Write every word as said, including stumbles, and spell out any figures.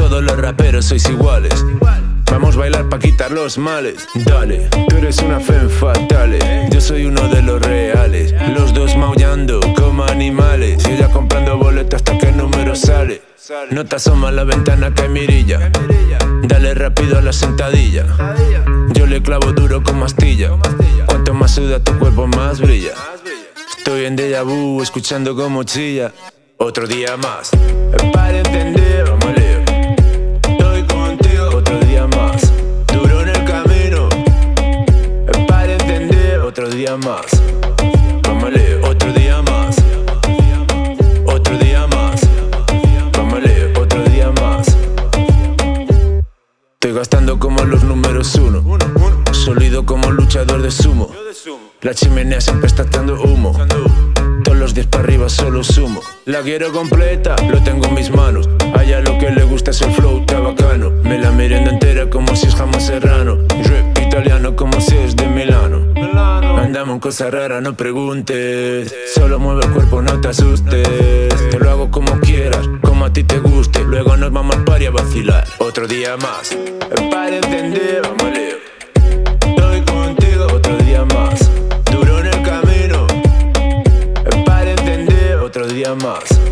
todos los raperos sois iguales. Vamos a bailar pa' quitar los males. Dale, tú eres una femme fatale, yo soy uno de los reales. Los dos maullando como animales, y ella comprando boletos hasta que el número sale. No te asomas a la ventana que hay mirilla, dale rápido a la sentadilla. Yo le clavo duro con mastilla, cuanto más suda tu cuerpo más brilla. Estoy en déjà vu, escuchando como chilla. Otro día más, para entender, vamos a leer. Estoy contigo, otro día más. Duro en el camino, para entender, otro día más. Vamos a leer, otro día más. Otro día más. Vamos a leer, otro día más. Estoy gastando como los números uno, sólido como luchador de sumo. La chimenea siempre está echando humo, todos los diez para arriba solo sumo. La quiero completa, lo tengo en mis manos. A ella lo que le gusta es el flow tabacano. Me la meriendo entera como si es jamón serrano. Rap italiano como si es de Milano. Andamos en cosas raras, no preguntes. Solo mueve el cuerpo, no te asustes. Te lo hago como quieras, como a ti te guste. Luego nos vamos al party a vacilar. Otro día más, para entender, vamos a leer. Estoy contigo, otro día más. Duro en el camino, para entender, otro día más.